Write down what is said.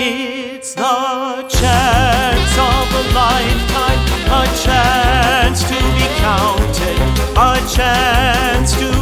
It's the chance of a lifetime, a chance to be counted, a chance to